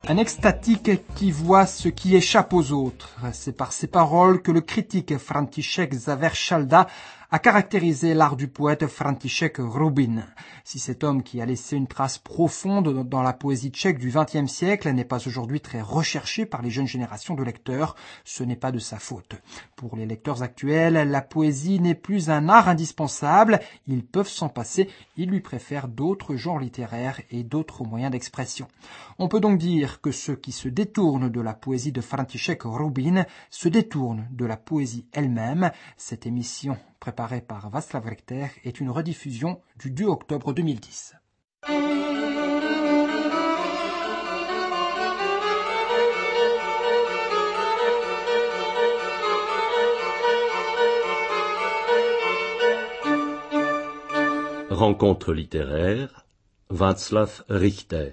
Un extatique qui voit ce qui échappe aux autres. C'est par ces paroles que le critique František Závěr-Šalda a caractérisé l'art du poète František Hrubin. Si cet homme qui a laissé une trace profonde dans la poésie tchèque du XXe siècle n'est pas aujourd'hui très recherché par les jeunes générations de lecteurs, ce n'est pas de sa faute. Pour les lecteurs actuels, la poésie n'est plus un art indispensable, ils peuvent s'en passer, ils lui préfèrent d'autres genres littéraires et d'autres moyens d'expression. On peut donc dire que ceux qui se détournent de la poésie de František Hrubin se détournent de la poésie elle-même. Cette émission préparée par Václav Richter est une rediffusion du 2 octobre 2010. Rencontre littéraire, Václav Richter.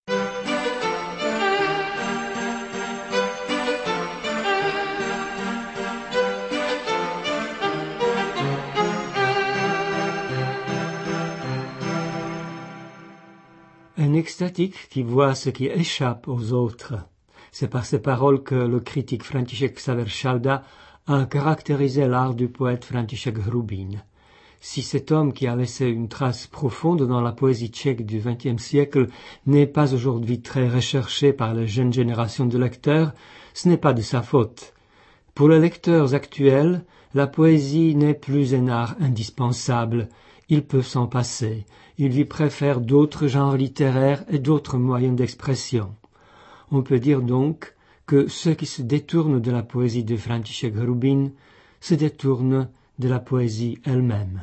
Un extatique qui voit ce qui échappe aux autres. C'est par ces paroles que le critique František Závěr-Šalda a caractérisé l'art du poète František Hrubin. Si cet homme qui a laissé une trace profonde dans la poésie tchèque du XXe siècle n'est pas aujourd'hui très recherché par les jeunes générations de lecteurs, ce n'est pas de sa faute. Pour les lecteurs actuels, la poésie n'est plus un art indispensable. Ils peuvent s'en passer. Ils lui préfèrent d'autres genres littéraires et d'autres moyens d'expression. On peut dire donc que ceux qui se détournent de la poésie de František Hrubin se détournent de la poésie elle-même.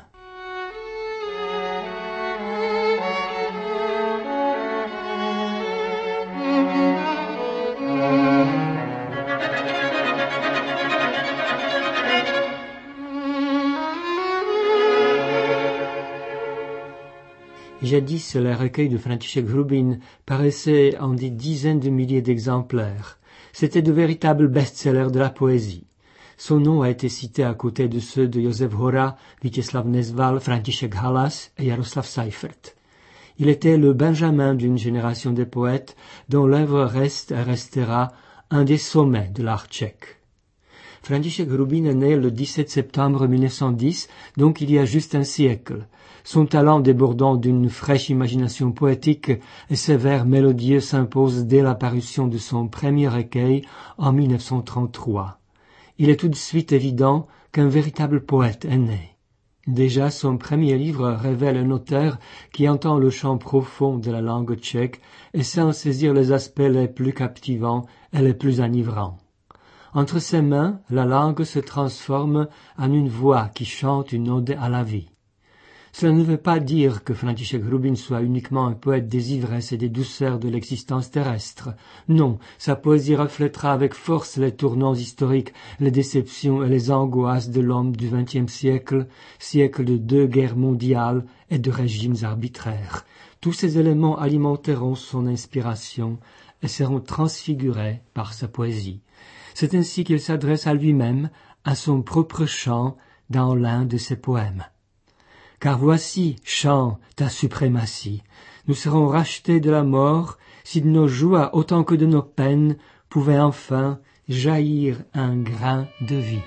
Jadis, les recueils de František Hrubin paraissaient en des dizaines de milliers d'exemplaires. C'étaient de véritables best-sellers de la poésie. Son nom a été cité à côté de ceux de Josef Hora, Vítězslav Nezval, František Halas et Jaroslav Seifert. Il était le benjamin d'une génération de poètes dont l'œuvre reste et restera un des sommets de l'art tchèque. František Hrubin est né le 17 septembre 1910, donc il y a juste un siècle. Son talent débordant d'une fraîche imagination poétique et ses vers mélodieux s'imposent dès la parution de son premier recueil en 1933. Il est tout de suite évident qu'un véritable poète est né. Déjà, son premier livre révèle un auteur qui entend le chant profond de la langue tchèque et sait en saisir les aspects les plus captivants et les plus enivrants. Entre ses mains, la langue se transforme en une voix qui chante une ode à la vie. Cela ne veut pas dire que František Hrubin soit uniquement un poète des ivresses et des douceurs de l'existence terrestre. Non, sa poésie reflètera avec force les tournants historiques, les déceptions et les angoisses de l'homme du XXe siècle, siècle de 2 guerres mondiales et de régimes arbitraires. Tous ces éléments alimenteront son inspiration et seront transfigurés par sa poésie. C'est ainsi qu'il s'adresse à lui-même, à son propre chant, dans l'un de ses poèmes. Car voici, chant, ta suprématie. Nous serons rachetés de la mort si de nos joies autant que de nos peines pouvait enfin jaillir un grain de vie.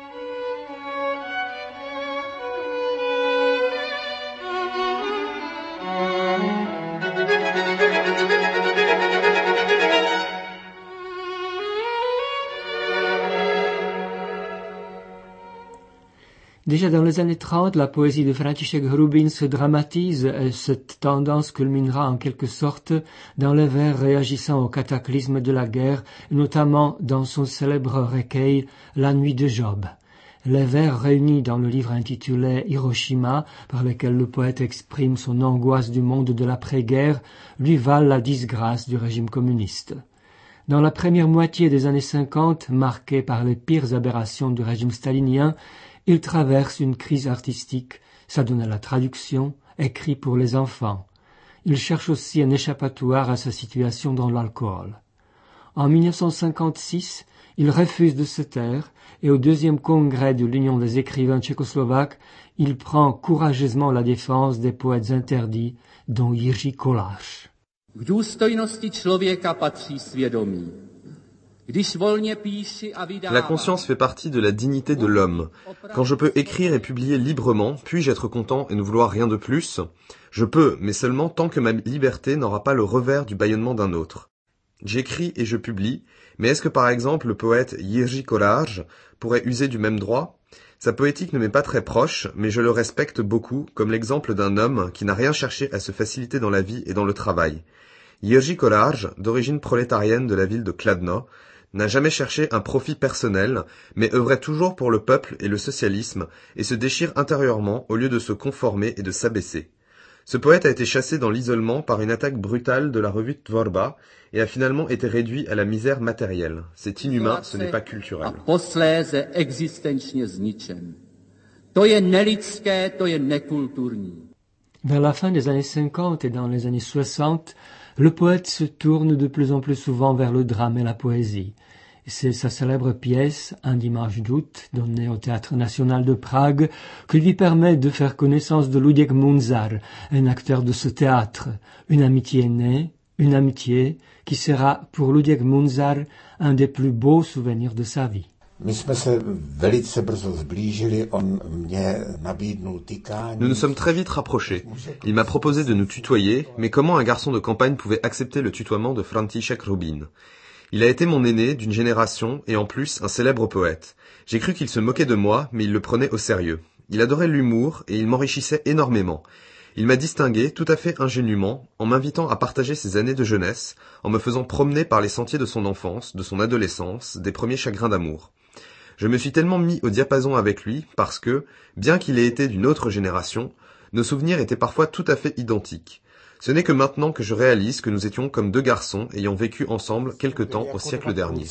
Déjà dans les années 30, la poésie de František Hrubin se dramatise et cette tendance culminera en quelque sorte dans les vers réagissant au cataclysme de la guerre, notamment dans son célèbre recueil La nuit de Job. Les vers réunis dans le livre intitulé Hiroshima, par lesquels le poète exprime son angoisse du monde de l'après-guerre, lui valent la disgrâce du régime communiste. Dans la première moitié des années 50, marquée par les pires aberrations du régime stalinien, il traverse une crise artistique, s'adonne à la traduction, écrit pour les enfants. Il cherche aussi un échappatoire à sa situation dans l'alcool. En 1956, il refuse de se taire et au 2e congrès de l'Union des écrivains tchécoslovaques, il prend courageusement la défense des poètes interdits, dont Jiří Kolář. K důstojnosti člověka patří svědomí. La conscience fait partie de la dignité de l'homme. Quand je peux écrire et publier librement, puis-je être content et ne vouloir rien de plus? Je peux, mais seulement tant que ma liberté n'aura pas le revers du bâillonnement d'un autre. J'écris et je publie, mais est-ce que par exemple le poète Jiří Kolář pourrait user du même droit? Sa poétique ne m'est pas très proche, mais je le respecte beaucoup, comme l'exemple d'un homme qui n'a rien cherché à se faciliter dans la vie et dans le travail. Jiří Kolář, d'origine prolétarienne de la ville de Kladno, n'a jamais cherché un profit personnel, mais œuvrait toujours pour le peuple et le socialisme, et se déchire intérieurement au lieu de se conformer et de s'abaisser. Ce poète a été chassé dans l'isolement par une attaque brutale de la revue Tvorba et a finalement été réduit à la misère matérielle. C'est inhumain, ce n'est pas culturel. Vers la fin des années 50 et dans les années 60, le poète se tourne de plus en plus souvent vers le drame et la poésie. C'est sa célèbre pièce, Un dimanche d'août, donnée au Théâtre national de Prague, qui lui permet de faire connaissance de Luděk Munzar, un acteur de ce théâtre. Une amitié est née, une amitié qui sera pour Luděk Munzar un des plus beaux souvenirs de sa vie. Nous nous sommes très vite rapprochés. Il m'a proposé de nous tutoyer, mais comment un garçon de campagne pouvait accepter le tutoiement de František Hrubin? Il a été mon aîné d'une génération et en plus un célèbre poète. J'ai cru qu'il se moquait de moi, mais il le prenait au sérieux. Il adorait l'humour et il m'enrichissait énormément. Il m'a distingué tout à fait ingénument en m'invitant à partager ses années de jeunesse, en me faisant promener par les sentiers de son enfance, de son adolescence, des premiers chagrins d'amour. Je me suis tellement mis au diapason avec lui parce que, bien qu'il ait été d'une autre génération, nos souvenirs étaient parfois tout à fait identiques. Ce n'est que maintenant que je réalise que nous étions comme deux garçons ayant vécu ensemble quelque temps au siècle dernier.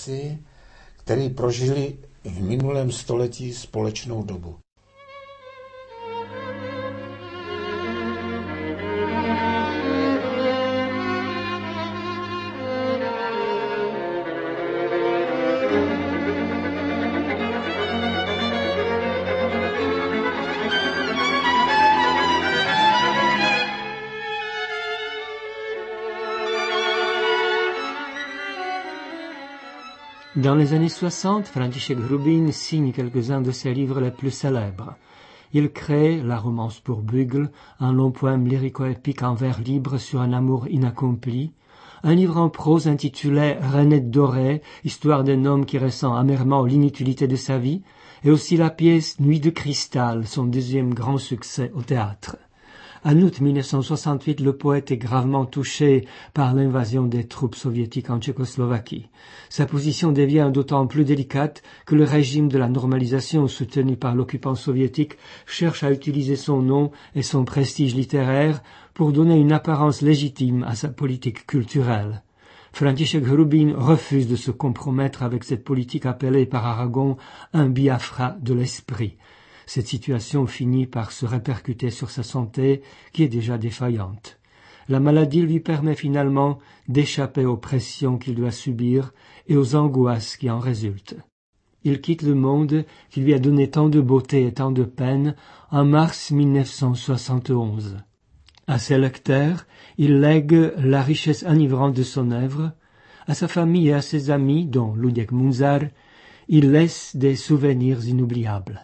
Dans les années 60, František Hrubin signe quelques-uns de ses livres les plus célèbres. Il crée La romance pour bugle, un long poème lyrico-épique en vers libre sur un amour inaccompli, un livre en prose intitulé Rainette dorée, histoire d'un homme qui ressent amèrement l'inutilité de sa vie, et aussi la pièce Nuit de cristal, son deuxième grand succès au théâtre. En août 1968, le poète est gravement touché par l'invasion des troupes soviétiques en Tchécoslovaquie. Sa position devient d'autant plus délicate que le régime de la normalisation soutenu par l'occupant soviétique cherche à utiliser son nom et son prestige littéraire pour donner une apparence légitime à sa politique culturelle. František Hrubin refuse de se compromettre avec cette politique appelée par Aragon un Biafra de l'esprit. Cette situation finit par se répercuter sur sa santé, qui est déjà défaillante. La maladie lui permet finalement d'échapper aux pressions qu'il doit subir et aux angoisses qui en résultent. Il quitte le monde qui lui a donné tant de beauté et tant de peine en mars 1971. À ses lecteurs, il lègue la richesse enivrante de son œuvre. À sa famille et à ses amis, dont Luděk Munzar, il laisse des souvenirs inoubliables.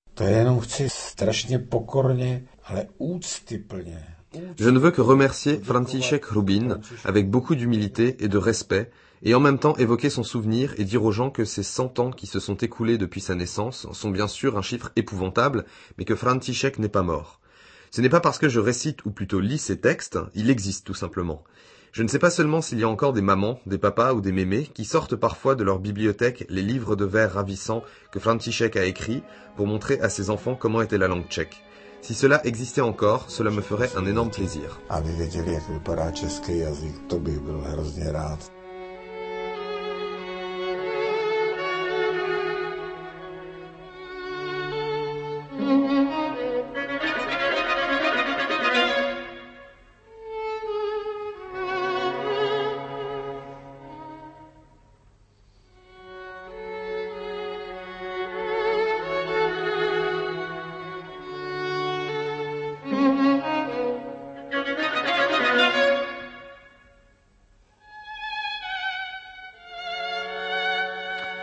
Je ne veux que remercier František Hrubin avec beaucoup d'humilité et de respect, et en même temps évoquer son souvenir et dire aux gens que ces 100 ans qui se sont écoulés depuis sa naissance sont bien sûr un chiffre épouvantable, mais que František n'est pas mort. Ce n'est pas parce que je récite ou plutôt lis ces textes, il existe tout simplement. Je ne sais pas seulement s'il y a encore des mamans, des papas ou des mémés qui sortent parfois de leur bibliothèque les livres de vers ravissants que František a écrits pour montrer à ses enfants comment était la langue tchèque. Si cela existait encore, cela me ferait un énorme plaisir.